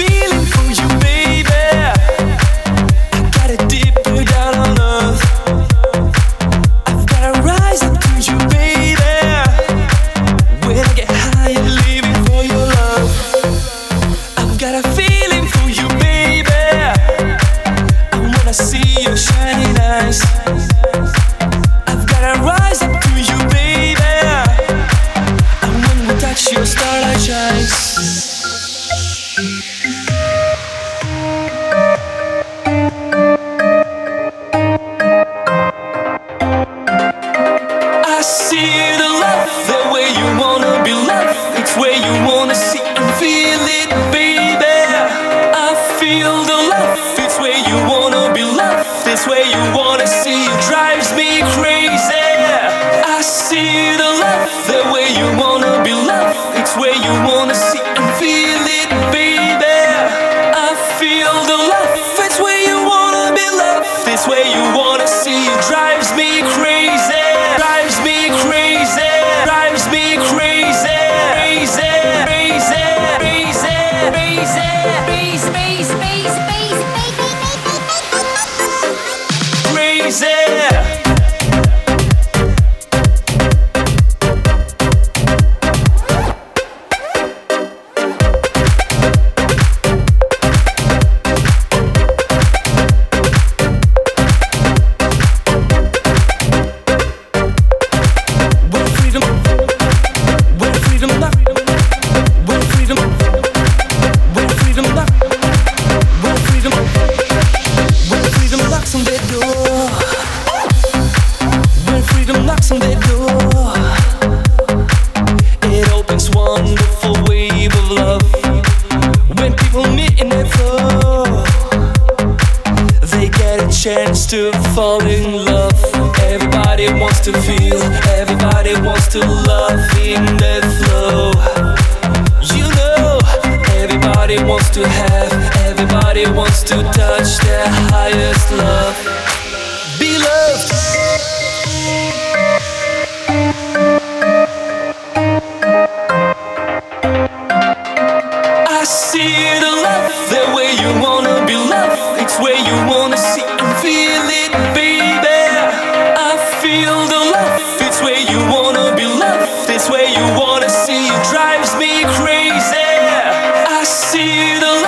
feeling for you, baby. I got it deeper down on earth. I've gotta rise up to you, baby. When I get high, I'm living for your love. I've got a feeling for you, baby. And when I see your shining eyes, I've gotta rise up to you, baby. And when we touch, your starlight shines. I see the love, the way you wanna be loved. It's where you wanna see and feel it, baby. I feel the love, it's where you wanna be loved. It's where you wanna see, it drives me crazy. I see the love, the way you wanna be loved. It's where you wanna see and feel it, baby. I feel the love, it's where you wanna be loved. It's where you wanna see, it drives me crazy. Drives me crazy, drives me crazy, crazy, crazy, crazy, crazy, crazy. On their door, it opens wonderful wave of love. When people meet in their flow, they get a chance to fall in love. Everybody wants to feel, everybody wants to love in their flow. You know, everybody wants to have, everybody wants to touch their highest love. Be loved. I see the love, the way you wanna be loved. It's where you wanna see and feel it, baby. I feel the love, it's where you wanna be loved. It's where you wanna see, it drives me crazy. I see the